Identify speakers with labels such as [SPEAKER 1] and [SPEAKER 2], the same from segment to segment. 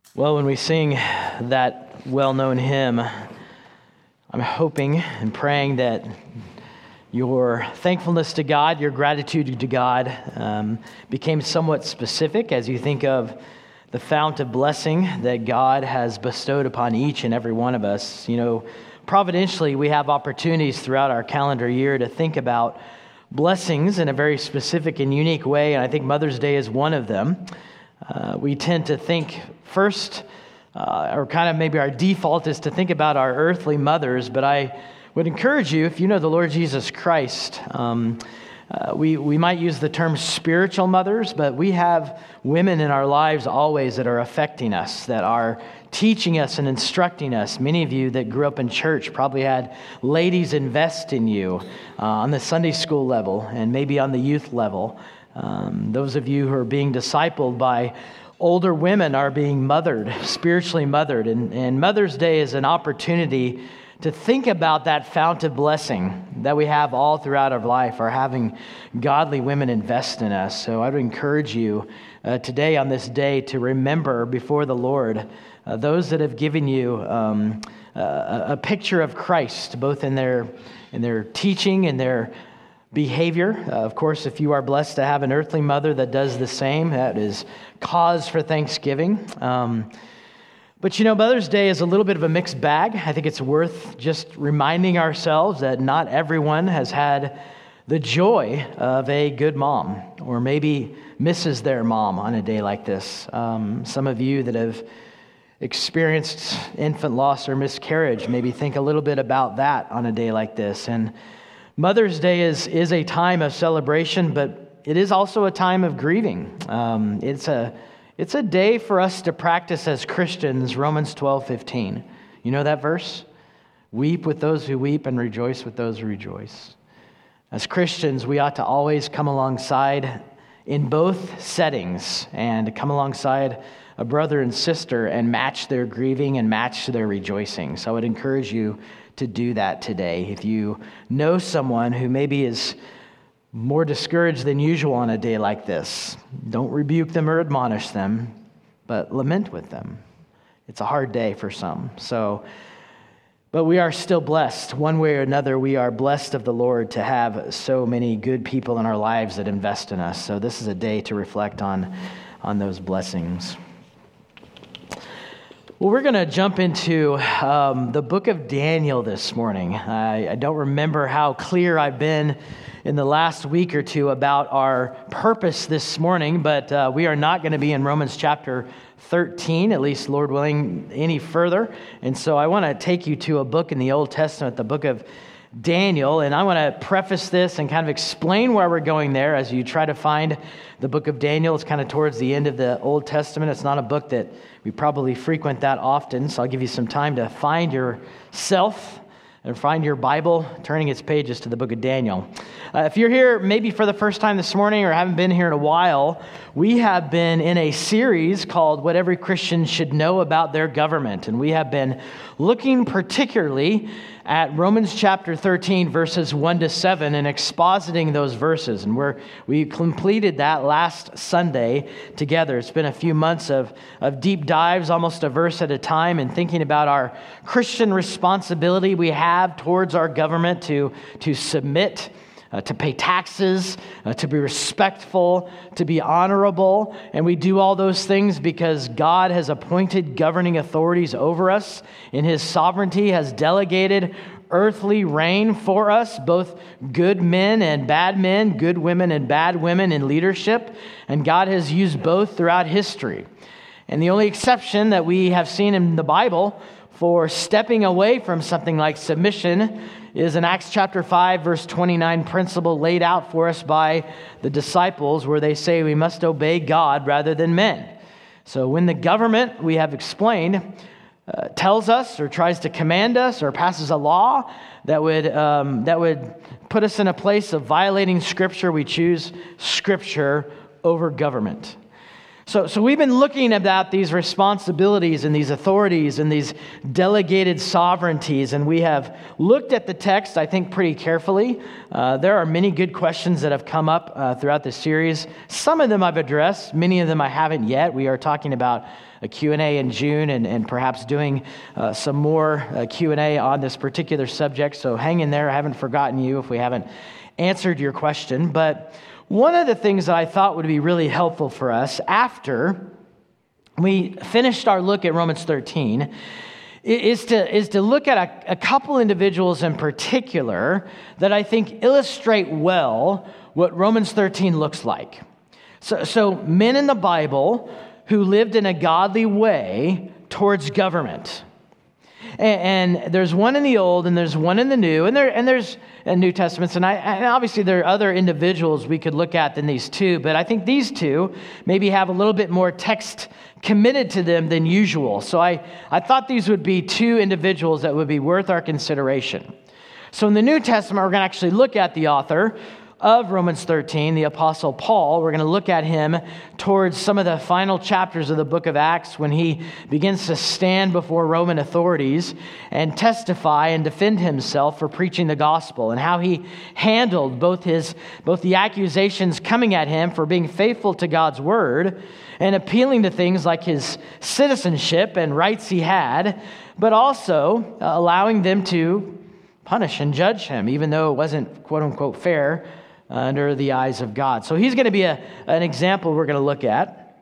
[SPEAKER 1] Well, when we sing that well-known hymn, I'm hoping and praying that your thankfulness to God, your gratitude to God became somewhat specific as you think of the fount of blessing that God has bestowed upon each and every one of us. You know, providentially, we have opportunities throughout our calendar year to think about blessings in a very specific and unique way, and I think Mother's Day is one of them. We tend to think first, or kind of maybe our default is to think about our earthly mothers, but I would encourage you, if you know the Lord Jesus Christ, we might use the term spiritual mothers, but we have women in our lives always that are affecting us, that are teaching us and instructing us. Many of you that grew up in church probably had ladies invest in you on the Sunday school level and maybe on the youth level. Those of you who are being discipled by older women are being mothered, spiritually mothered. And Mother's Day is an opportunity to think about that fount of blessing that we have all throughout our life, or having godly women invest in us. So I would encourage you today on this day to remember before the Lord those that have given you a picture of Christ, both in their teaching and their behavior. Of course, if you are blessed to have an earthly mother that does the same, that is cause for thanksgiving. But you know, Mother's Day is a little bit of a mixed bag. I think it's worth just reminding ourselves that not everyone has had the joy of a good mom, or maybe misses their mom on a day like this. Some of you that have experienced infant loss or miscarriage maybe think a little bit about that on a day like this. And Mother's Day is a time of celebration, but it is also a time of grieving. It's a day for us to practice as Christians, Romans 12:15. You know that verse? Weep with those who weep and rejoice with those who rejoice. As Christians, we ought to always come alongside in both settings and come alongside a brother and sister and match their grieving and match their rejoicing. So I would encourage you to do that today. If you know someone who maybe is more discouraged than usual on a day like this, don't rebuke them or admonish them, but lament with them. It's a hard day for some. But we are still blessed. One way or another, we are blessed of the Lord to have so many good people in our lives that invest in us. So this is a day to reflect on those blessings. Well, we're going to jump into the book of Daniel this morning. I don't remember how clear I've been in the last week or two about our purpose this morning, but we are not going to be in Romans chapter 13, at least Lord willing, any further. And so I want to take you to a book in the Old Testament, the book of Daniel, and I want to preface this and kind of explain where we're going there as you try to find the book of Daniel. It's kind of towards the end of the Old Testament. It's not a book that we probably frequent that often, so I'll give you some time to find yourself and find your Bible, turning its pages to the book of Daniel. If you're here maybe for the first time this morning or haven't been here in a while, we have been in a series called What Every Christian Should Know About Their Government, and we have been looking particularly at Romans chapter 13, verses 1 to 7, and expositing those verses. And we completed that last Sunday together. It's been a few months of deep dives, almost a verse at a time, and thinking about our Christian responsibility we have towards our government to submit, to pay taxes, to be respectful, to be honorable. And we do all those things because God has appointed governing authorities over us. In His sovereignty has delegated earthly reign for us, both good men and bad men, good women and bad women in leadership. And God has used both throughout history. And the only exception that we have seen in the Bible for stepping away from something like submission is an Acts chapter 5, verse 29 principle laid out for us by the disciples, where they say we must obey God rather than men. So when the government, we have explained, tells us or tries to command us or passes a law that would put us in a place of violating Scripture, we choose Scripture over government. So we've been looking about these responsibilities and these authorities and these delegated sovereignties, and we have looked at the text, I think, pretty carefully. There are many good questions that have come up throughout this series. Some of them I've addressed, many of them I haven't yet. We are talking about a Q&A in June and perhaps doing some more Q&A on this particular subject, so hang in there. I haven't forgotten you if we haven't answered your question, but one of the things that I thought would be really helpful for us after we finished our look at Romans 13 is to look at a couple individuals in particular that I think illustrate well what Romans 13 looks like. So men in the Bible who lived in a godly way towards government. And there's one in the Old and there's one in the New, and there's New Testaments, and obviously there are other individuals we could look at than these two, but I think these two maybe have a little bit more text committed to them than usual. So I thought these would be two individuals that would be worth our consideration. So in the New Testament, we're going to actually look at the author of Romans 13, the Apostle Paul. We're going to look at him towards some of the final chapters of the book of Acts when he begins to stand before Roman authorities and testify and defend himself for preaching the gospel, and how he handled both the accusations coming at him for being faithful to God's word and appealing to things like his citizenship and rights he had, but also allowing them to punish and judge him, even though it wasn't quote unquote fair under the eyes of God. So he's going to be an example we're going to look at.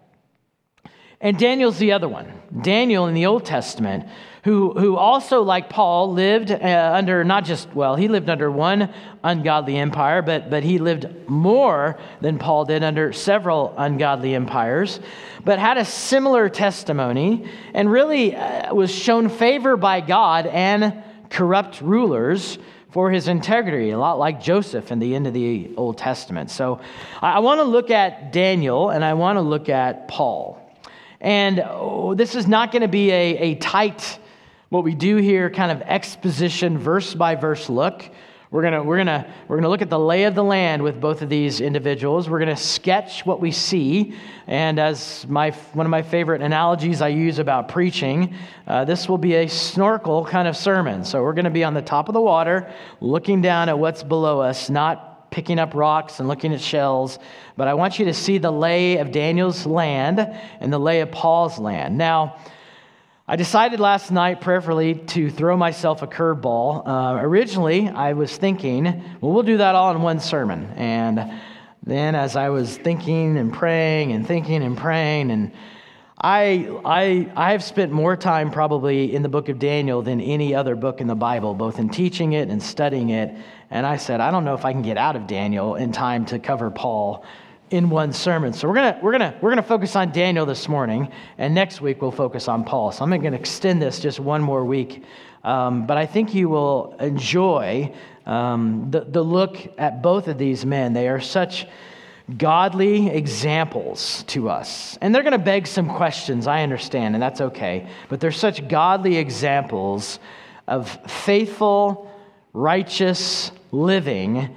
[SPEAKER 1] And Daniel's the other one. Daniel in the Old Testament, who also, like Paul, lived under he lived under one ungodly empire, but he lived more than Paul did under several ungodly empires, but had a similar testimony and really was shown favor by God and corrupt rulers for his integrity, a lot like Joseph in the end of the Old Testament. So I want to look at Daniel and I want to look at Paul. And this is not going to be a tight, what we do here, kind of exposition, verse by verse look. We're gonna look at the lay of the land with both of these individuals. We're gonna sketch what we see, and as one of my favorite analogies I use about preaching, this will be a snorkel kind of sermon. So we're gonna be on the top of the water, looking down at what's below us, not picking up rocks and looking at shells. But I want you to see the lay of Daniel's land and the lay of Paul's land. Now, I decided last night prayerfully to throw myself a curveball. Originally, I was thinking, well, we'll do that all in one sermon. And then as I was thinking and praying, and I have spent more time probably in the book of Daniel than any other book in the Bible, both in teaching it and studying it. And I said, I don't know if I can get out of Daniel in time to cover Paul in one sermon. So we're gonna focus on Daniel this morning, and next week we'll focus on Paul. So I'm going to extend this just one more week, but I think you will enjoy the look at both of these men. They are such godly examples to us, and they're going to beg some questions, I understand, and that's okay, but they're such godly examples of faithful, righteous living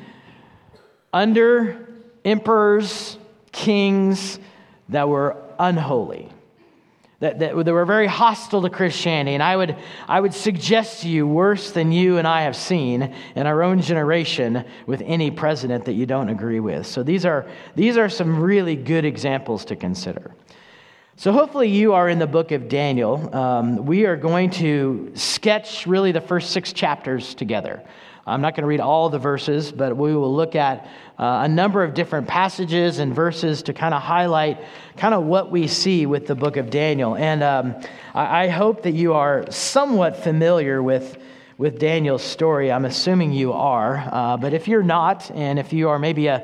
[SPEAKER 1] under emperors, kings that were unholy, that were very hostile to Christianity. And I would suggest to you worse than you and I have seen in our own generation with any president that you don't agree with. So these are some really good examples to consider. So hopefully you are in the book of Daniel. We are going to sketch really the first 6 chapters together. I'm not going to read all the verses, but we will look at a number of different passages and verses to kind of highlight kind of what we see with the book of Daniel. And I hope that you are somewhat familiar with Daniel's story. I'm assuming you are, but if you're not, and if you are maybe a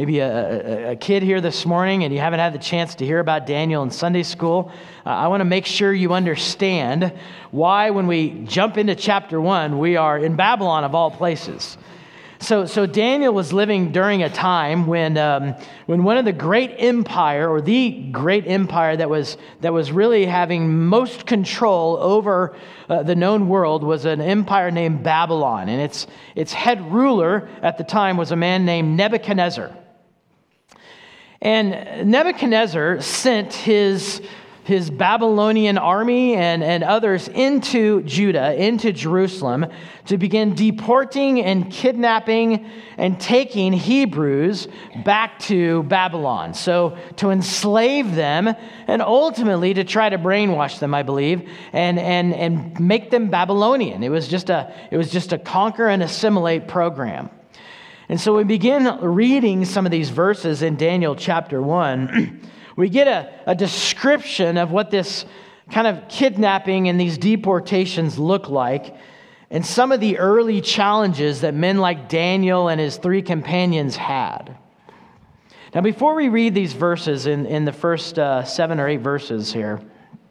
[SPEAKER 1] kid here this morning and you haven't had the chance to hear about Daniel in Sunday school, I want to make sure you understand why when we jump into chapter 1, we are in Babylon of all places. So Daniel was living during a time when one of the great empire, or the great empire that was really having most control over the known world, was an empire named Babylon, and its head ruler at the time was a man named Nebuchadnezzar. And Nebuchadnezzar sent his Babylonian army and others into Judah, into Jerusalem, to begin deporting and kidnapping and taking Hebrews back to Babylon. So to enslave them and ultimately to try to brainwash them, I believe, and make them Babylonian. It was just a conquer and assimilate program. And so we begin reading some of these verses in Daniel chapter 1. We get a description of what this kind of kidnapping and these deportations look like, and some of the early challenges that men like Daniel and his 3 companions had. Now, before we read these verses in the first 7 or 8 verses here,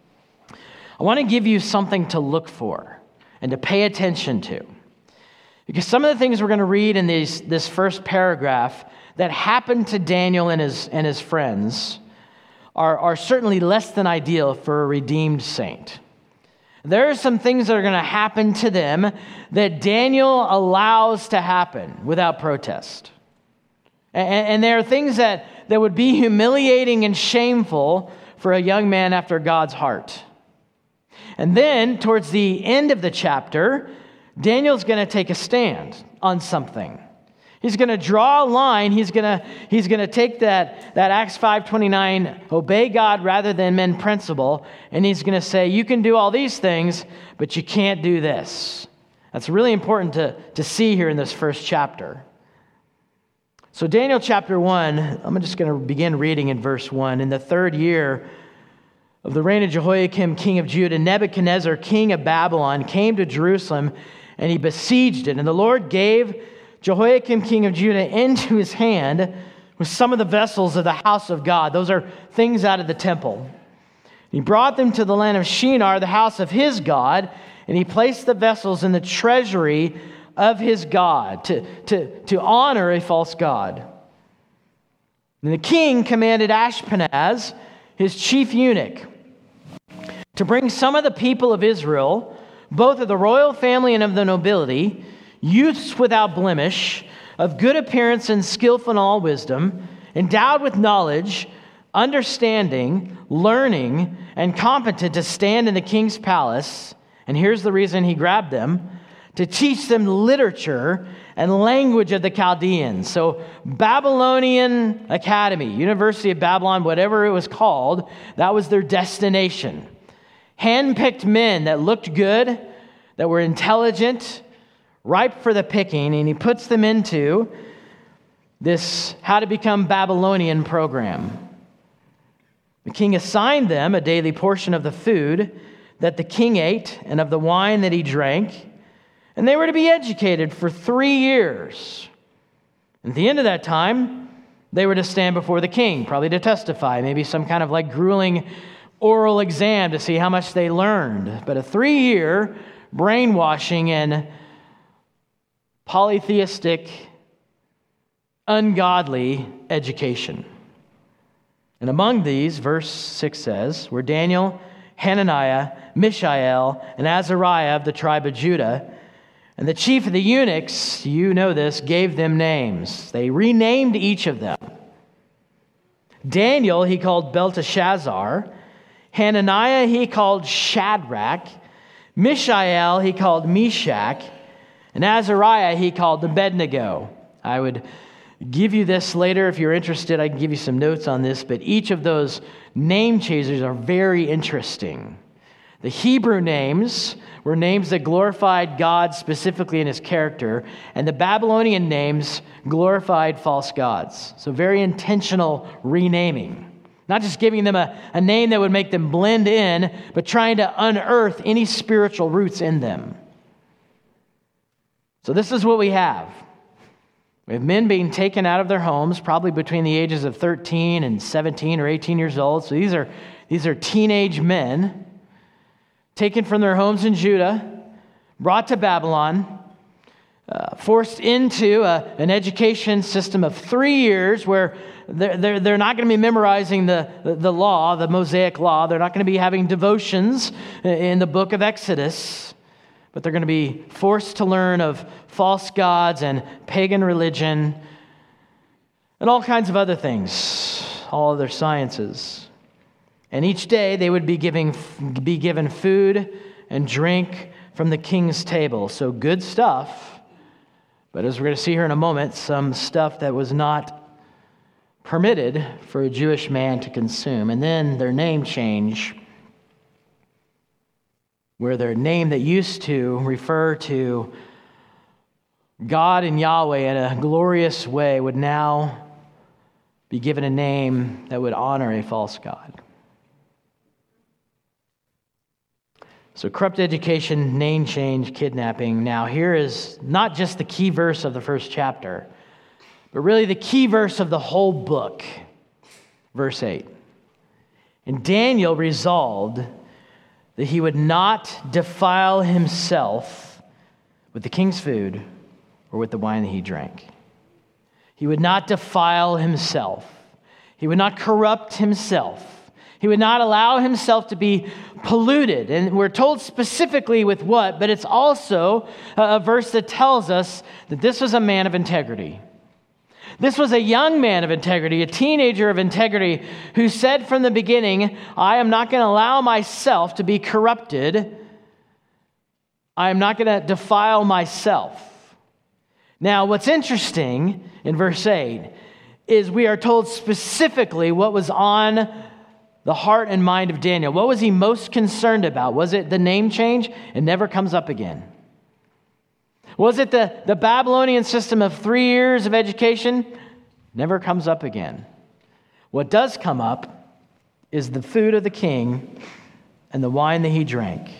[SPEAKER 1] I want to give you something to look for and to pay attention to. Because some of the things we're going to read in this first paragraph that happened to Daniel and his friends are certainly less than ideal for a redeemed saint. There are some things that are going to happen to them that Daniel allows to happen without protest. And there are things that would be humiliating and shameful for a young man after God's heart. And then, towards the end of the chapter, Daniel's going to take a stand on something. He's going to draw a line. He's going to take that Acts 5:29, obey God rather than men principle, and he's going to say, you can do all these things, but you can't do this. That's really important to see here in this first chapter. So Daniel chapter 1, I'm just going to begin reading in verse 1. In the 3rd year of the reign of Jehoiakim, king of Judah, Nebuchadnezzar, king of Babylon, came to Jerusalem, and he besieged it. And the Lord gave Jehoiakim, king of Judah, into his hand with some of the vessels of the house of God. Those are things out of the temple. He brought them to the land of Shinar, the house of his God, and he placed the vessels in the treasury of his God to honor a false god. And the king commanded Ashpenaz, his chief eunuch, to bring some of the people of Israel, both of the royal family and of the nobility, youths without blemish, of good appearance and skillful in all wisdom, endowed with knowledge, understanding, learning, and competent to stand in the king's palace. And here's the reason he grabbed them: to teach them literature and language of the Chaldeans. So Babylonian Academy, University of Babylon, whatever it was called, that was their destination. Handpicked men that looked good, that were intelligent, ripe for the picking, and he puts them into this How to Become Babylonian program. The king assigned them a daily portion of the food that the king ate and of the wine that he drank, and they were to be educated for 3 years. At the end of that time, they were to stand before the king, probably to testify, maybe some kind of like grueling oral exam to see how much they learned. But a 3-year brainwashing and polytheistic, ungodly education. And among these, verse 6 says, were Daniel, Hananiah, Mishael, and Azariah of the tribe of Judah. And the chief of the eunuchs, you know this, gave them names. They renamed each of them. Daniel he called Belteshazzar. Hananiah he called Shadrach. Mishael he called Meshach. And Azariah he called Abednego. I would give you this later if you're interested. I can give you some notes on this, but each of those name changes are very interesting. The Hebrew names were names that glorified God specifically in his character, and the Babylonian names glorified false gods. So very intentional renaming. Not just giving them a name that would make them blend in, but trying to unearth any spiritual roots in them. So this is what we have. We have men being taken out of their homes, probably between the ages of 13 and 17 or 18 years old. So these are teenage men taken from their homes in Judah, brought to Babylon, forced into an education system of 3 years where they're not going to be memorizing the law, the Mosaic law. They're not going to be having devotions in the book of Exodus, but they're going to be forced to learn of false gods and pagan religion and all kinds of other things. all other sciences. And each day they would be given food and drink from the king's table. So good stuff, but as we're going to see here in a moment, some stuff that was not permitted for a Jewish man to consume. And then their name change, where their name that used to refer to God and Yahweh in a glorious way would now be given a name that would honor a false god. So corrupt education, name change, kidnapping. Now here is not just the key verse of the first chapter, but really the key verse of the whole book. Verse 8. And Daniel resolved that he would not defile himself with the king's food or with the wine that he drank. He would not defile himself. He would not corrupt himself. He would not allow himself to be polluted. And we're told specifically with what, but it's also a verse that tells us that this was a man of integrity. This was a young man of integrity, a teenager of integrity, who said from the beginning, I am not going to allow myself to be corrupted. I am not going to defile myself. Now, what's interesting in verse 8 is we are told specifically what was on the heart and mind of Daniel. What was he most concerned about? Was it the name change? It never comes up again. Was it the Babylonian system of 3 years of education? Never comes up again. What does come up is the food of the king and the wine that he drank.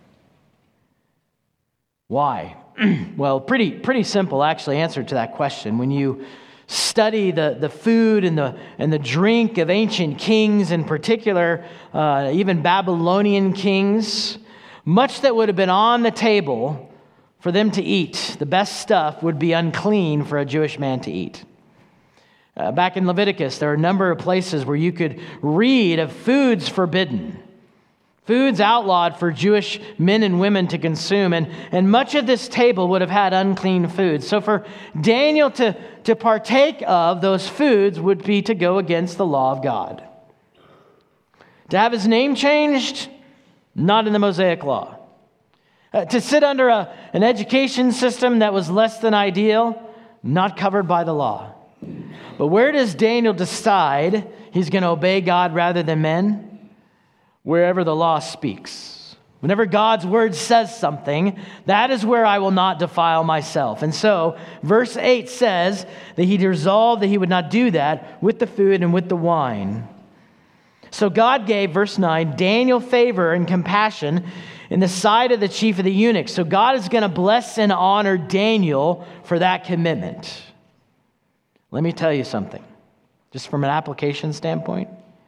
[SPEAKER 1] Why? Well, pretty simple, actually, answer to that question. When you study the food and the drink of ancient kings, in particular, even Babylonian kings, much that would have been on the table for them to eat, the best stuff, would be unclean for a Jewish man to eat. Back in Leviticus, there are a number of places where you could read of foods forbidden, foods outlawed for Jewish men and women to consume, and much of this table would have had unclean food. So for Daniel to partake of those foods would be to go against the law of God. To have his name changed, not in the Mosaic Law. To sit under an education system that was less than ideal, not covered by the law. But where does Daniel decide he's going to obey God rather than men? Wherever the law speaks. Whenever God's word says something, that is where I will not defile myself. And so, verse 8 says that he resolved that he would not do that with the food and with the wine. So God gave, verse 9, Daniel favor and compassion in the sight of the chief of the eunuchs. So God is going to bless and honor Daniel for that commitment. Let me tell you something, just from an application standpoint.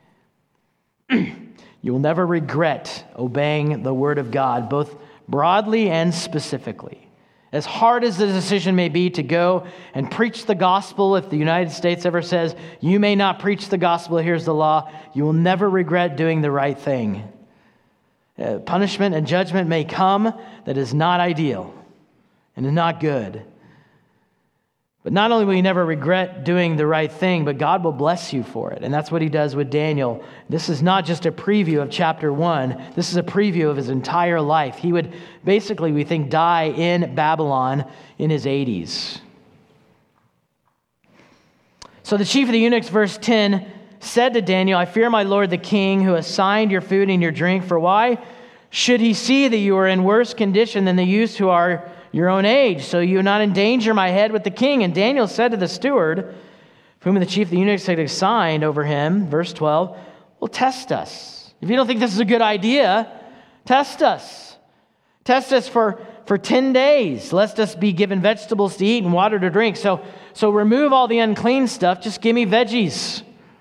[SPEAKER 1] You will never regret obeying the word of God, both broadly and specifically. As hard as the decision may be to go and preach the gospel, if the United States ever says, you may not preach the gospel, here's the law, you will never regret doing the right thing. Punishment and judgment may come that is not ideal and is not good. But not only will you never regret doing the right thing, but God will bless you for it. And that's what he does with Daniel. This is not just a preview of chapter 1. This is a preview of his entire life. He would basically, we think, die in Babylon in his 80s. So the chief of the eunuchs, verse 10, said to Daniel, I fear my lord the king, who assigned your food and your drink. For why should he see that you are in worse condition than the youths who are your own age, so you not endanger my head with the king? And Daniel said to the steward, whom the chief of the eunuchs had assigned over him, verse 12, well, test us. If you don't think this is a good idea, test us. Test us for 10 days, lest us be given vegetables to eat and water to drink. So remove all the unclean stuff, just give me veggies.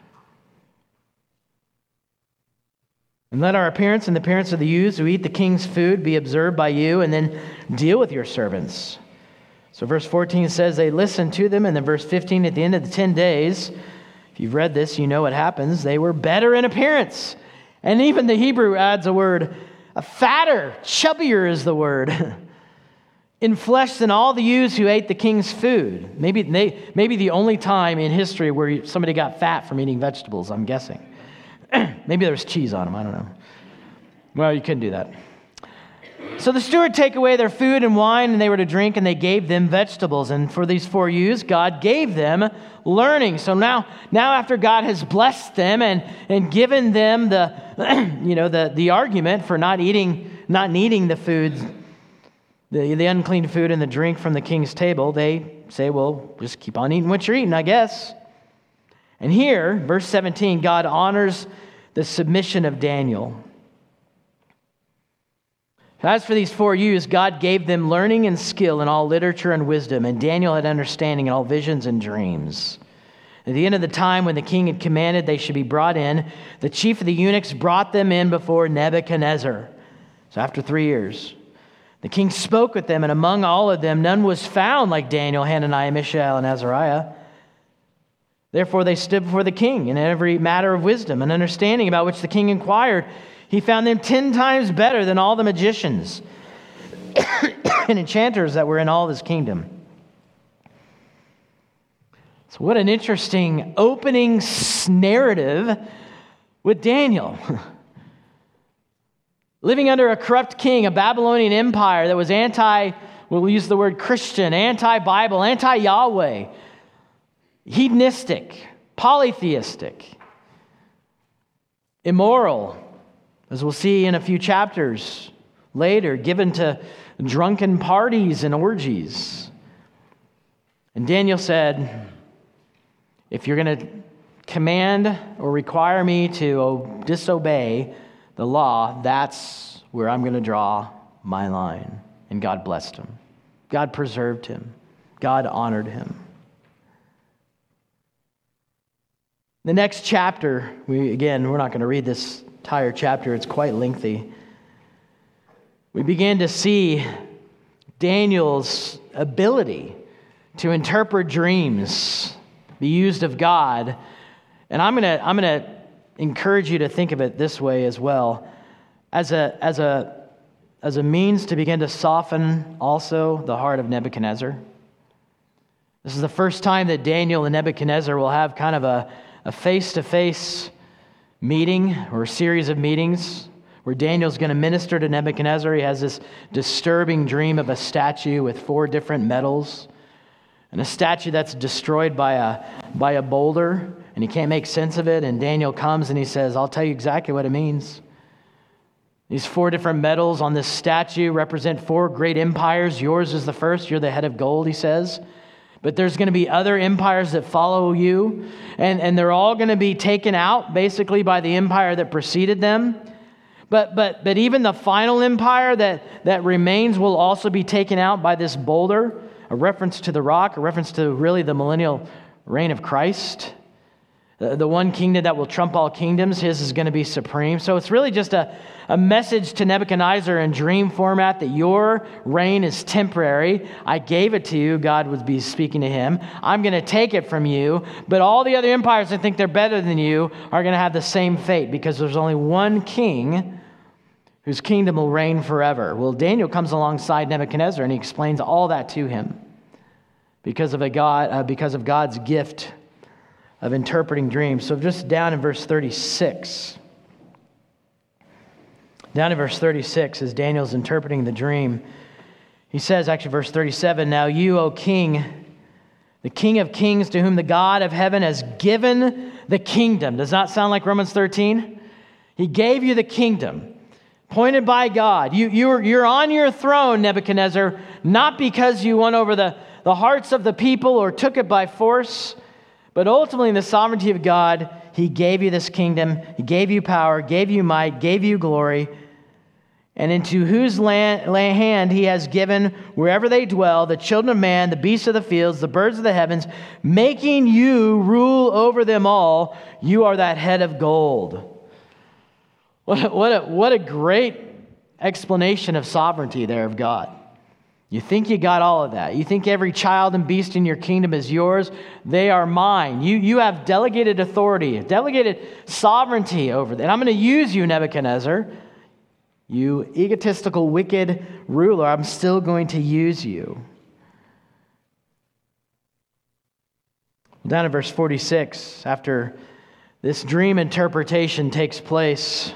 [SPEAKER 1] And let our appearance and the appearance of the youths who eat the king's food be observed by you, and then deal with your servants. So verse 14 says they listened to them, and then verse 15, at the end of the 10 days, if you've read this, you know what happens. They were better in appearance. And even the Hebrew adds a word, a fatter, chubbier is the word, in flesh than all the youths who ate the king's food. Maybe the only time in history where somebody got fat from eating vegetables, I'm guessing. Maybe there was cheese on them, I don't know. Well, you couldn't do that. So the steward take away their food and wine, and they were to drink, and they gave them vegetables. And for these 4 youths, God gave them learning. So now after God has blessed them and given them the argument for not needing the food, the unclean food and the drink from the king's table, they say, well, just keep on eating what you're eating, I guess. And here, verse 17, God honors the submission of Daniel. As for these 4 youths, God gave them learning and skill in all literature and wisdom, and Daniel had understanding in all visions and dreams. At the end of the time when the king had commanded they should be brought in, the chief of the eunuchs brought them in before Nebuchadnezzar. So after 3 years, the king spoke with them, and among all of them none was found like Daniel, Hananiah, Mishael, and Azariah. Therefore they stood before the king in every matter of wisdom and understanding about which the king inquired. He found them 10 times better than all the magicians and enchanters that were in all his kingdom. So what an interesting opening narrative with Daniel. Living under a corrupt king, a Babylonian empire that was we'll use the word Christian, anti-Bible, anti-Yahweh, hedonistic, polytheistic, immoral, as we'll see in a few chapters later, given to drunken parties and orgies. And Daniel said, if you're going to command or require me to disobey the law, that's where I'm going to draw my line. And God blessed him. God preserved him. God honored him. The next chapter, we're not going to read this entire chapter. It's quite lengthy. We begin to see Daniel's ability to interpret dreams, be used of God. And I'm going to encourage you to think of it this way as well, as a means to begin to soften also the heart of Nebuchadnezzar. This is the first time that Daniel and Nebuchadnezzar will have kind of a face-to-face meeting or a series of meetings where Daniel's going to minister to Nebuchadnezzar. He has this disturbing dream of a statue with 4 different metals and a statue that's destroyed by a boulder, and he can't make sense of it. And Daniel comes and he says, I'll tell you exactly what it means. These 4 different metals on this statue represent 4 great empires. Yours is the first. You're the head of gold, he says. But there's going to be other empires that follow you, and they're all going to be taken out basically by the empire that preceded them. But even the final empire that remains will also be taken out by this boulder, a reference to the rock, a reference to really the millennial reign of Christ. The one kingdom that will trump all kingdoms, his is going to be supreme. So it's really just a message to Nebuchadnezzar in dream format that your reign is temporary. I gave it to you. God would be speaking to him. I'm going to take it from you. But all the other empires that think they're better than you are going to have the same fate because there's only one king whose kingdom will reign forever. Well, Daniel comes alongside Nebuchadnezzar and he explains all that to him because of God's gift of interpreting dreams. So just down in verse 36. Down in verse 36, as Daniel's interpreting the dream, he says, actually verse 37, now you, O king, the King of kings, to whom the God of heaven has given the kingdom. Does not sound like Romans 13? He gave you the kingdom, appointed by God. You're on your throne, Nebuchadnezzar, not because you won over the hearts of the people or took it by force, but ultimately in the sovereignty of God, he gave you this kingdom, he gave you power, gave you might, gave you glory, and into whose hand he has given wherever they dwell, the children of man, the beasts of the fields, the birds of the heavens, making you rule over them all. You are that head of gold. What a great explanation of sovereignty there of God. You think you got all of that. You think every child and beast in your kingdom is yours. They are mine. You have delegated authority, delegated sovereignty over them. And I'm going to use you, Nebuchadnezzar. You egotistical, wicked ruler, I'm still going to use you. Down in verse 46, after this dream interpretation takes place,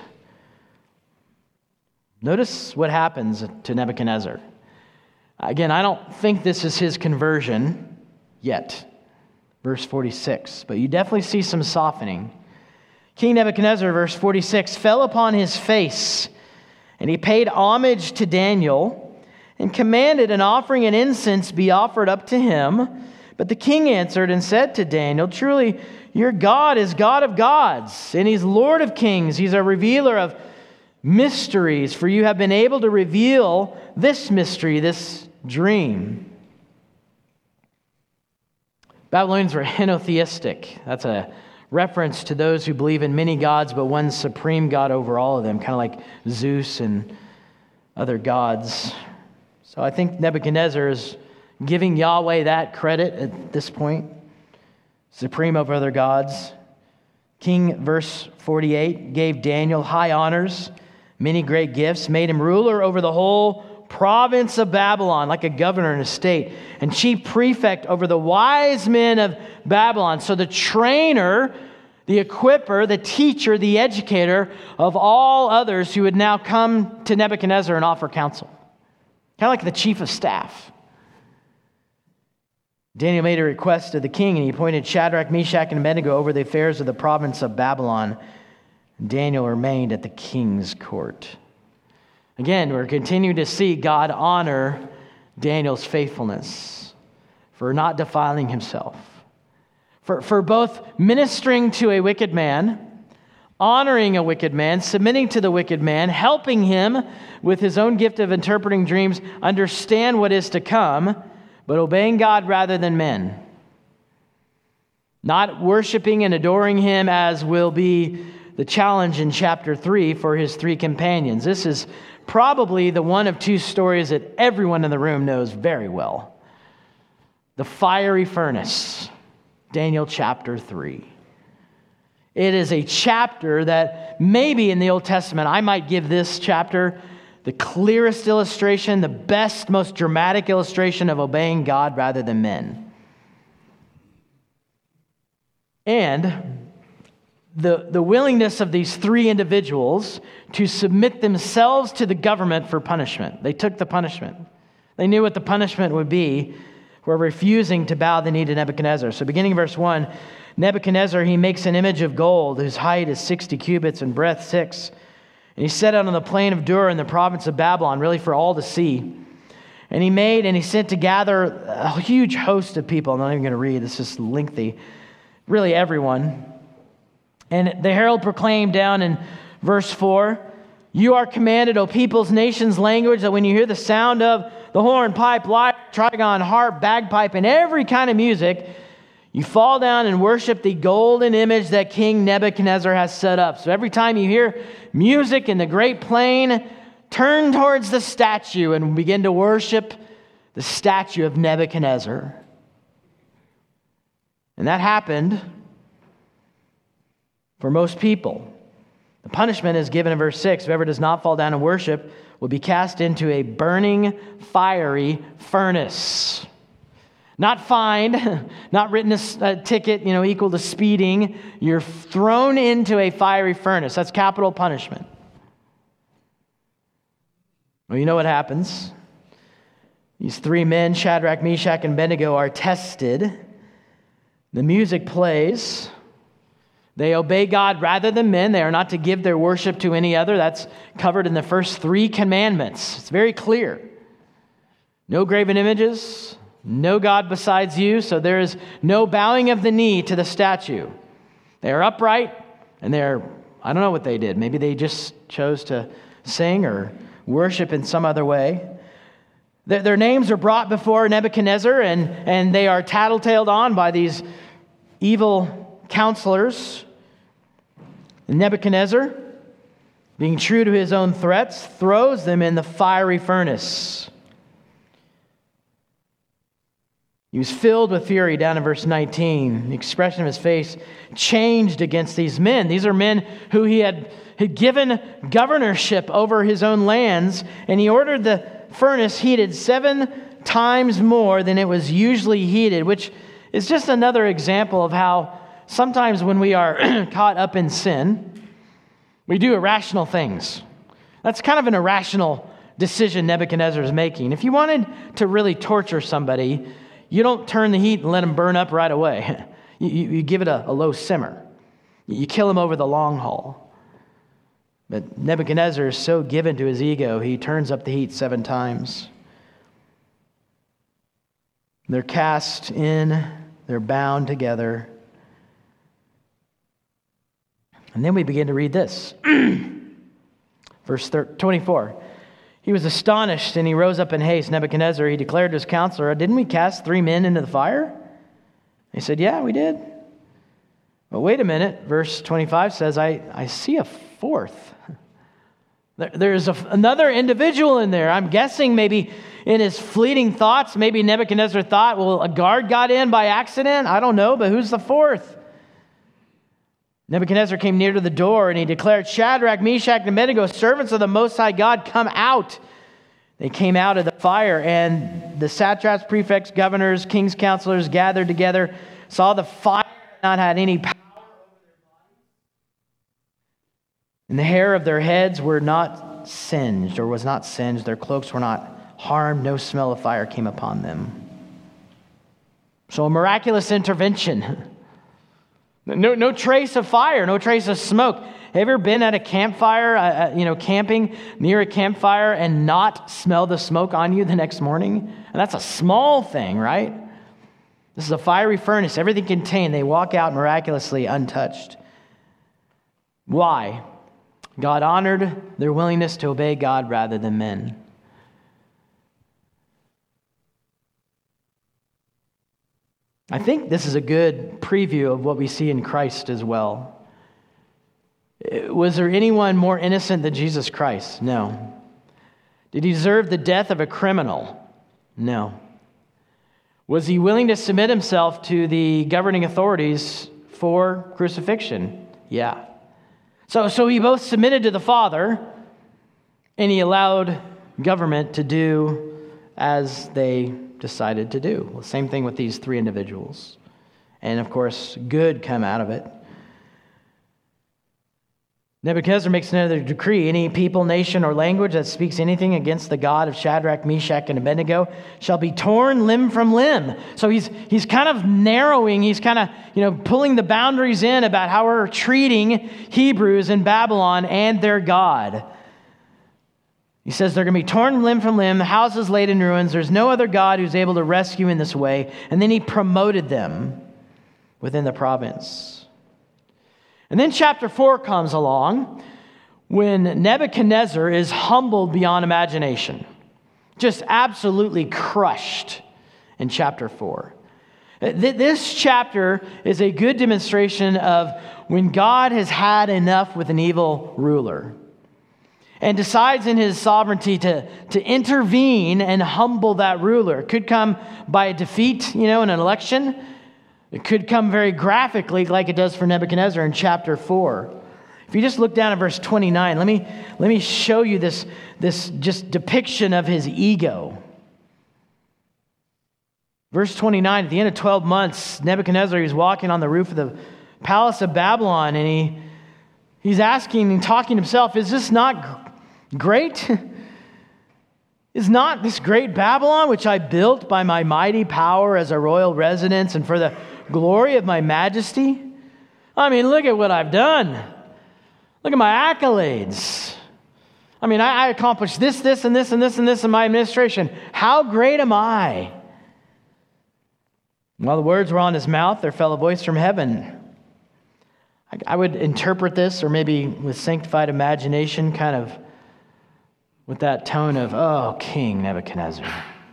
[SPEAKER 1] notice what happens to Nebuchadnezzar. Again, I don't think this is his conversion yet. Verse 46, but you definitely see some softening. King Nebuchadnezzar, verse 46, fell upon his face, and he paid homage to Daniel, and commanded an offering and incense be offered up to him. But the king answered and said to Daniel, truly, your God is God of gods, and he's Lord of kings. He's a revealer of mysteries, for you have been able to reveal this mystery, this dream. Babylonians were henotheistic. That's a reference to those who believe in many gods, but one supreme God over all of them, kind of like Zeus and other gods. So I think Nebuchadnezzar is giving Yahweh that credit at this point, supreme over other gods. King, verse 48, gave Daniel high honors, many great gifts, made him ruler over the whole province of Babylon, like a governor in a state, and chief prefect over the wise men of Babylon. So the trainer, the equipper, the teacher, the educator of all others who would now come to Nebuchadnezzar and offer counsel. Kind of like the chief of staff. Daniel made a request to the king, and he appointed Shadrach, Meshach, and Abednego over the affairs of the province of Babylon. Daniel remained at the king's court. Again, we're continuing to see God honor Daniel's faithfulness for not defiling himself, for both ministering to a wicked man, honoring a wicked man, submitting to the wicked man, helping him with his own gift of interpreting dreams, understand what is to come, but obeying God rather than men. Not worshiping and adoring him, as will be the challenge in chapter 3 for his three companions. This is probably the one of two stories that everyone in the room knows very well. The fiery furnace, Daniel chapter 3. It is a chapter that maybe in the Old Testament, I might give this chapter the clearest illustration, the best, most dramatic illustration of obeying God rather than men. And the willingness of these three individuals to submit themselves to the government for punishment. They took the punishment. They knew what the punishment would be for refusing to bow the knee to Nebuchadnezzar. So beginning in verse 1, Nebuchadnezzar, he makes an image of gold whose height is 60 cubits and breadth 6. And he set out on the plain of Dura in the province of Babylon, really for all to see. And he sent to gather a huge host of people. I'm not even going to read, it's just lengthy. Really everyone. And the herald proclaimed down in verse 4, you are commanded, O peoples, nations, language, that when you hear the sound of the horn, pipe, lyre, trigon, harp, bagpipe, and every kind of music, you fall down and worship the golden image that King Nebuchadnezzar has set up. So every time you hear music in the great plain, turn towards the statue and begin to worship the statue of Nebuchadnezzar. And that happened for most people. The punishment is given in verse 6. Whoever does not fall down and worship will be cast into a burning, fiery furnace. Not fined, not written a ticket, equal to speeding. You're thrown into a fiery furnace. That's capital punishment. Well, you know what happens. These three men, Shadrach, Meshach, and Abednego, are tested. The music plays. They obey God rather than men. They are not to give their worship to any other. That's covered in the first three commandments. It's very clear. No graven images. No God besides you, so there is no bowing of the knee to the statue. They are upright, and I don't know what they did. Maybe they just chose to sing or worship in some other way. Their names are brought before Nebuchadnezzar, and they are tattletaled on by these evil counselors. Nebuchadnezzar, being true to his own threats, throws them in the fiery furnace. He was filled with fury, down in verse 19. The expression of his face changed against these men. These are men who he had given governorship over his own lands, and he ordered the furnace heated 7 times more than it was usually heated, which is just another example of how sometimes when we are caught up in sin, we do irrational things. That's kind of an irrational decision Nebuchadnezzar is making. If you wanted to really torture somebody, you don't turn the heat and let them burn up right away. You give it a low simmer. You kill them over the long haul. But Nebuchadnezzar is so given to his ego, he turns up the heat 7 times. They're cast in, they're bound together. And then we begin to read this. Verse 24. He was astonished, and he rose up in haste. Nebuchadnezzar, he declared to his counselor, "Didn't we cast 3 men into the fire?" He said, "Yeah, we did." But wait a minute. Verse 25 says, I see a 4th. There's another individual in there. I'm guessing maybe in his fleeting thoughts, maybe Nebuchadnezzar thought, well, a guard got in by accident. I don't know, but who's the 4th? Nebuchadnezzar came near to the door, and he declared, "Shadrach, Meshach, and Abednego, servants of the Most High God, come out." They came out of the fire, and the satraps, prefects, governors, king's counselors gathered together, saw the fire had not had any power over their bodies, and the hair of their heads were not singed, or was not singed. Their cloaks were not harmed. No smell of fire came upon them. So a miraculous intervention. No trace of fire, no trace of smoke. Have you ever been at a campfire, camping near a campfire and not smell the smoke on you the next morning? And that's a small thing, right? This is a fiery furnace, everything contained. They walk out miraculously untouched. Why? God honored their willingness to obey God rather than men. I think this is a good preview of what we see in Christ as well. Was there anyone more innocent than Jesus Christ? No. Did he deserve the death of a criminal? No. Was he willing to submit himself to the governing authorities for crucifixion? Yeah. So he both submitted to the Father, and he allowed government to do as they decided to do. Well, same thing with these 3 individuals. And of course, good come out of it. Nebuchadnezzar makes another decree. Any people, nation, or language that speaks anything against the God of Shadrach, Meshach, and Abednego shall be torn limb from limb. So he's kind of narrowing, he's kind of pulling the boundaries in about how we're treating Hebrews in Babylon and their God. He says they're going to be torn limb from limb, houses laid in ruins. There's no other God who's able to rescue in this way. And then he promoted them within the province. And then chapter 4 comes along when Nebuchadnezzar is humbled beyond imagination. Just absolutely crushed in chapter 4. This chapter is a good demonstration of when God has had enough with an evil ruler and decides in his sovereignty to intervene and humble that ruler. It could come by a defeat, in an election. It could come very graphically like it does for Nebuchadnezzar in chapter 4. If you just look down at verse 29, let me show you this just depiction of his ego. Verse 29, at the end of 12 months, Nebuchadnezzar, he's walking on the roof of the palace of Babylon, and he's asking and talking to himself, is this not great? Is not this great Babylon, which I built by my mighty power as a royal residence and for the glory of my majesty? I mean, look at what I've done. Look at my accolades. I mean, I accomplished this, and this, and this, and this in my administration. How great am I? While the words were on his mouth, there fell a voice from heaven. I would interpret this, or maybe with sanctified imagination, kind of with that tone of, oh, King Nebuchadnezzar.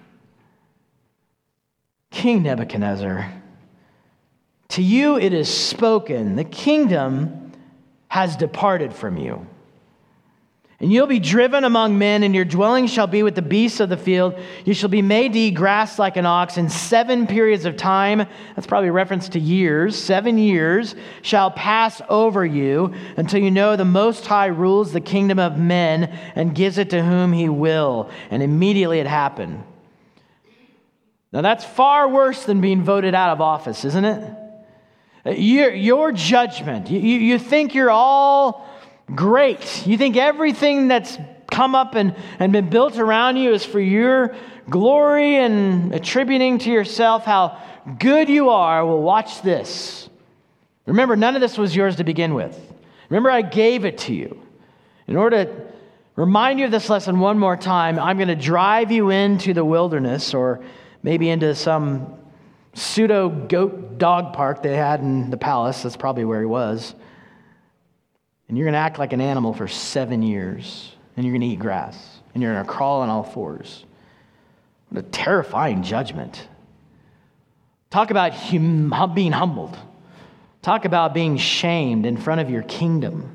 [SPEAKER 1] King Nebuchadnezzar, to you it is spoken, the kingdom has departed from you. And you'll be driven among men, and your dwelling shall be with the beasts of the field. You shall be made to eat grass like an ox. In 7 periods of time," that's probably a reference to years, 7 years "shall pass over you until you know the Most High rules the kingdom of men and gives it to whom he will." And immediately it happened. Now that's far worse than being voted out of office, isn't it? Your judgment, you think you're all great. You think everything that's come up and been built around you is for your glory and attributing to yourself how good you are. Well, watch this. Remember, none of this was yours to begin with. Remember, I gave it to you. In order to remind you of this lesson one more time, I'm going to drive you into the wilderness, or maybe into some pseudo goat dog park they had in the palace. That's probably where he was. And you're going to act like an animal for 7 years. And you're going to eat grass. And you're going to crawl on all fours. What a terrifying judgment. Talk about being humbled. Talk about being shamed in front of your kingdom.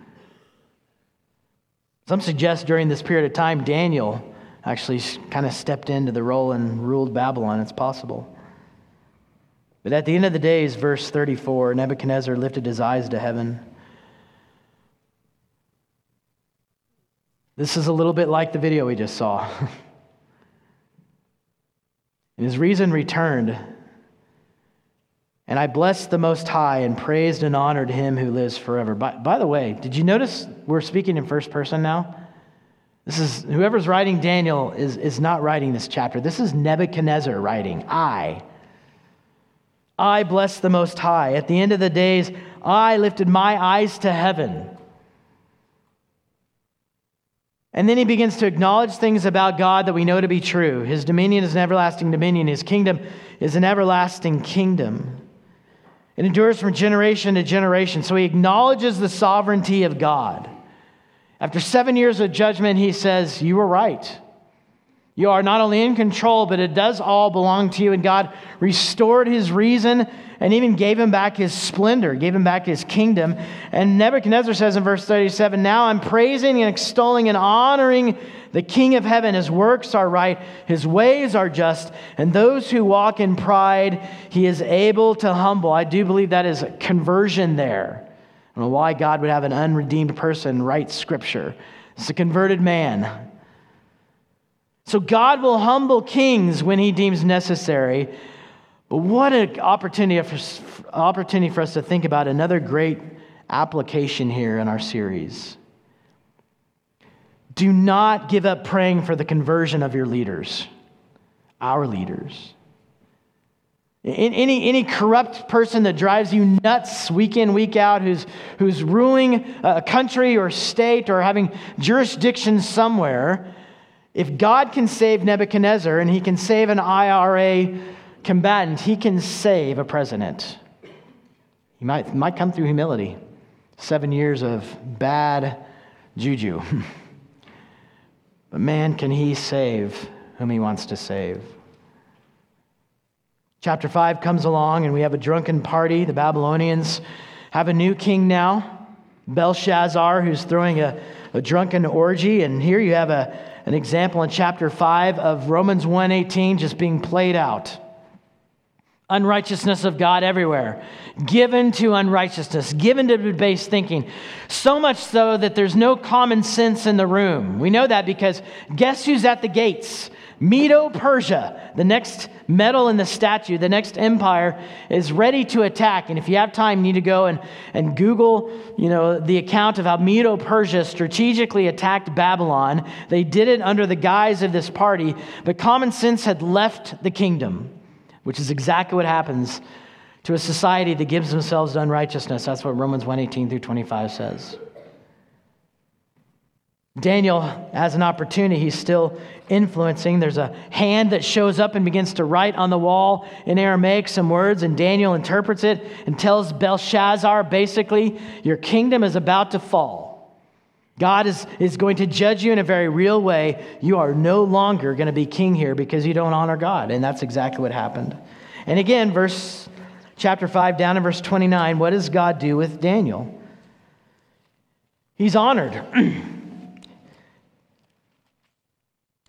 [SPEAKER 1] Some suggest during this period of time, Daniel actually kind of stepped into the role and ruled Babylon. It's possible. But at the end of the days, verse 34, Nebuchadnezzar lifted his eyes to heaven. This is a little bit like the video we just saw. And his reason returned. And I blessed the Most High and praised and honored him who lives forever. By the way, did you notice we're speaking in first person now? This is, whoever's writing Daniel is not writing this chapter. This is Nebuchadnezzar writing. I bless the Most High. At the end of the days, I lifted my eyes to heaven. And then he begins to acknowledge things about God that we know to be true. His dominion is an everlasting dominion. His kingdom is an everlasting kingdom. It endures from generation to generation. So he acknowledges the sovereignty of God. After 7 years of judgment, he says, you were right. You are not only in control, but it does all belong to you. And God restored his reason and even gave him back his splendor, gave him back his kingdom. And Nebuchadnezzar says in verse 37, now I'm praising and extolling and honoring the King of heaven. His works are right, his ways are just, and those who walk in pride, he is able to humble. I do believe that is a conversion there. I don't know why God would have an unredeemed person write scripture. It's a converted man. So God will humble kings when he deems necessary. But what an opportunity for us to think about another great application here in our series. Do not give up praying for the conversion of your leaders, our leaders. Any corrupt person that drives you nuts week in, week out, who's ruling a country or state or having jurisdiction somewhere, if God can save Nebuchadnezzar and he can save an IRA combatant, he can save a president. He might come through humility. 7 years of bad juju. But man, can he save whom he wants to save. Chapter 5 comes along and we have a drunken party. The Babylonians have a new king now, Belshazzar, who's throwing a drunken orgy. And here you have an example in chapter 5 of Romans 1:18 just being played out. Unrighteousness of God everywhere. Given to unrighteousness. Given to debased thinking. So much so that there's no common sense in the room. We know that because guess who's at the gates? Medo-Persia, the next metal in the statue, the next empire, is ready to attack. And if you have time, you need to go and Google, the account of how Medo-Persia strategically attacked Babylon. They did it under the guise of this party, but common sense had left the kingdom, which is exactly what happens to a society that gives themselves to unrighteousness. That's what Romans 1:18 through 25 says. Daniel has an opportunity. He's still influencing. There's a hand that shows up and begins to write on the wall in Aramaic some words, and Daniel interprets it and tells Belshazzar, basically, your kingdom is about to fall. God is going to judge you in a very real way. You are no longer going to be king here because you don't honor God. And that's exactly what happened. And again, chapter 5, down in verse 29, what does God do with Daniel? He's honored.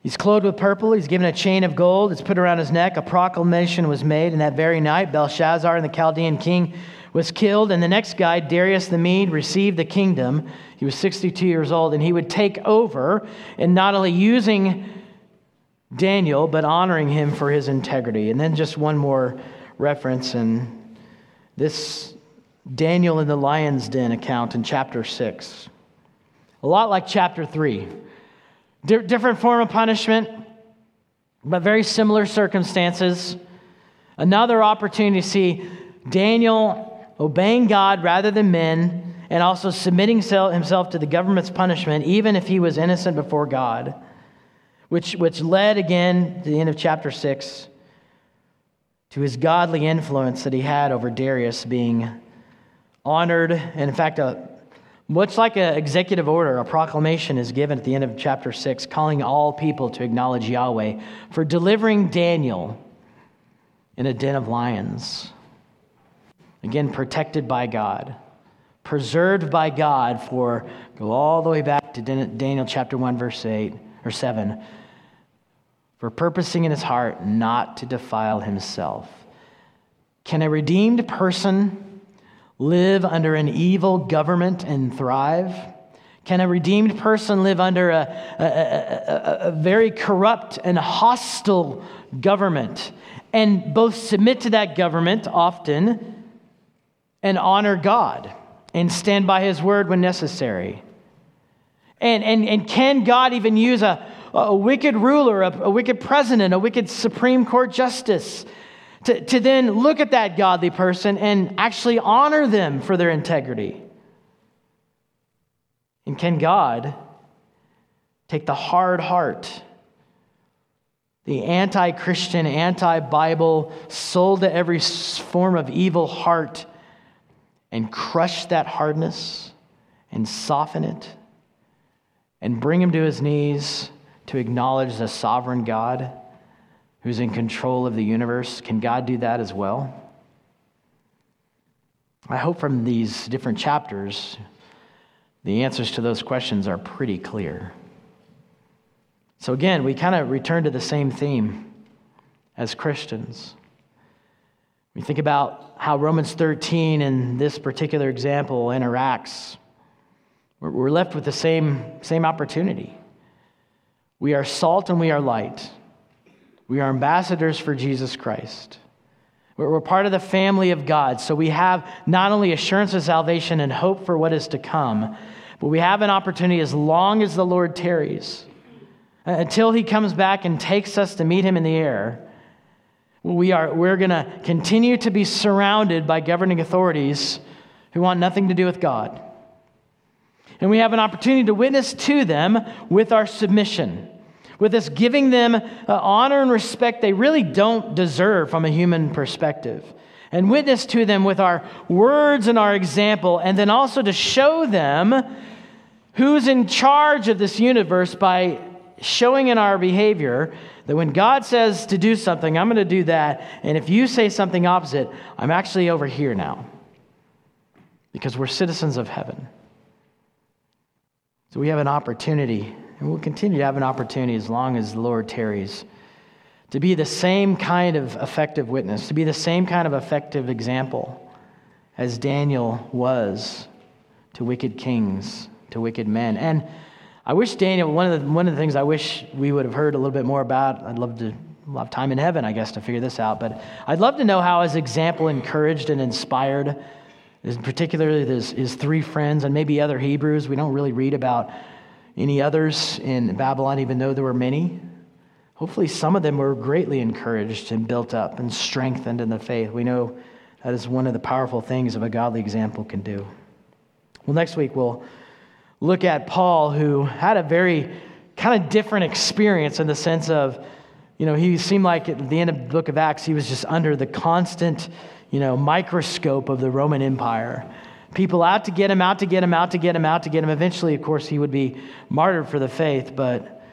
[SPEAKER 1] He's clothed with purple. He's given a chain of gold. It's put around his neck. A proclamation was made. And that very night, Belshazzar, and the Chaldean king, was killed. And the next guy, Darius the Mede, received the kingdom. He was 62 years old. And he would take over, and not only using Daniel, but honoring him for his integrity. And then just one more reference. And this Daniel in the lion's den account in chapter 6. A lot like chapter 3. Different form of punishment, but very similar circumstances. Another opportunity to see Daniel obeying God rather than men, and also submitting himself to the government's punishment, even if he was innocent before God, which led again to the end of chapter 6 to his godly influence that he had over Darius being honored. And in fact, much like an executive order, a proclamation is given at the end of chapter 6, calling all people to acknowledge Yahweh for delivering Daniel in a den of lions. Again, protected by God, preserved by God go all the way back to Daniel chapter 1, verse 8 or 7, for purposing in his heart not to defile himself. Can a redeemed person live under an evil government and thrive? Can a redeemed person live under a very corrupt and hostile government and both submit to that government often and honor God and stand by his word when necessary? And can God even use a wicked ruler, a wicked president, a wicked Supreme Court justice to then look at that godly person and actually honor them for their integrity? And can God take the hard heart, the anti-Christian, anti-Bible, sold to every form of evil heart, and crush that hardness and soften it and bring him to his knees to acknowledge the sovereign God who's in control of the universe? Can God do that as well? I hope from these different chapters, the answers to those questions are pretty clear. So again, we kind of return to the same theme as Christians. We think about how Romans 13 in this particular example interacts. We're left with the same opportunity. We are salt and we are light. We are ambassadors for Jesus Christ. We're part of the family of God. So we have not only assurance of salvation and hope for what is to come, but we have an opportunity as long as the Lord tarries, until he comes back and takes us to meet him in the air. We're going to continue to be surrounded by governing authorities who want nothing to do with God. And we have an opportunity to witness to them with our submission, with us giving them honor and respect they really don't deserve from a human perspective, and witness to them with our words and our example, and then also to show them who's in charge of this universe by showing in our behavior that when God says to do something, I'm going to do that, and if you say something opposite, I'm actually over here now, because we're citizens of heaven. So we have an opportunity, and we'll continue to have an opportunity as long as the Lord tarries, to be the same kind of effective witness, to be the same kind of effective example as Daniel was to wicked kings, to wicked men. And I wish Daniel, one of the things I wish we would have heard a little bit more about, I'd love to have time in heaven, I guess, to figure this out, but I'd love to know how his example encouraged and inspired, particularly his three friends and maybe other Hebrews. We don't really read about any others in Babylon, even though there were many. Hopefully some of them were greatly encouraged and built up and strengthened in the faith. We know that is one of the powerful things of a godly example can do. Well, next week we'll look at Paul, who had a very kind of different experience in the sense of, he seemed like at the end of the book of Acts, he was just under the constant, microscope of the Roman Empire. People out to get him, out to get him, out to get him, out to get him. Eventually, of course, he would be martyred for the faith, but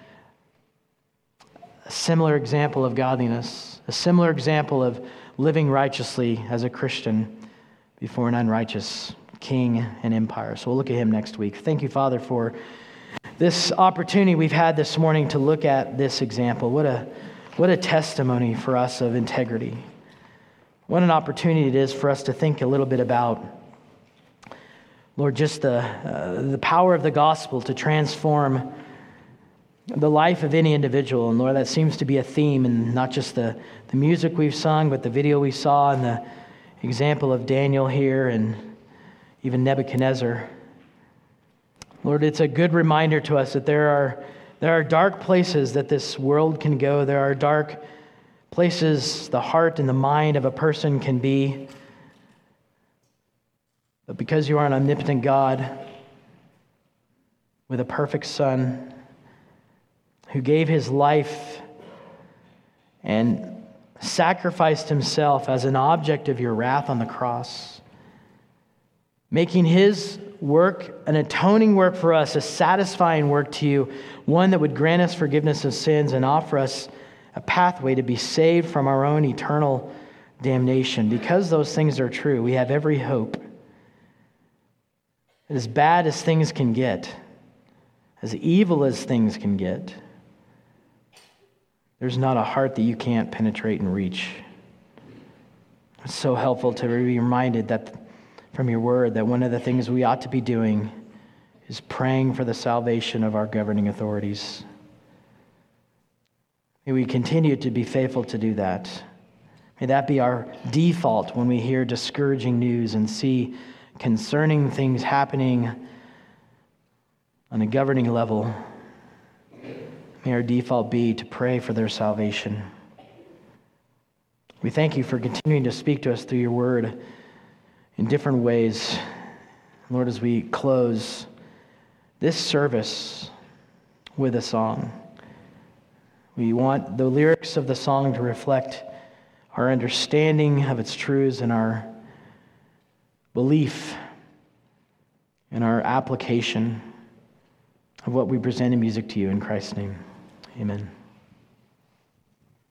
[SPEAKER 1] a similar example of godliness, a similar example of living righteously as a Christian before an unrighteous king and empire. So we'll look at him next week. Thank you, Father, for this opportunity we've had this morning to look at this example. What a testimony for us of integrity. What an opportunity it is for us to think a little bit about, Lord, just the power of the gospel to transform the life of any individual. And Lord, that seems to be a theme in not just the music we've sung, but the video we saw and the example of Daniel here and even Nebuchadnezzar. Lord, it's a good reminder to us that there are dark places that this world can go. There are dark places the heart and the mind of a person can be. But because you are an omnipotent God with a perfect Son who gave his life and sacrificed himself as an object of your wrath on the cross, making his work an atoning work for us, a satisfying work to you, one that would grant us forgiveness of sins and offer us a pathway to be saved from our own eternal damnation. Because those things are true, we have every hope. As bad as things can get, as evil as things can get, there's not a heart that you can't penetrate and reach. It's so helpful to be reminded that from your word that one of the things we ought to be doing is praying for the salvation of our governing authorities. May we continue to be faithful to do that. May that be our default when we hear discouraging news and see concerning things happening on a governing level. May our default be to pray for their salvation. We thank you for continuing to speak to us through your word in different ways. Lord, as we close this service with a song, we want the lyrics of the song to reflect our understanding of its truths and our belief and our application of what we present in music to you in Christ's name. Amen.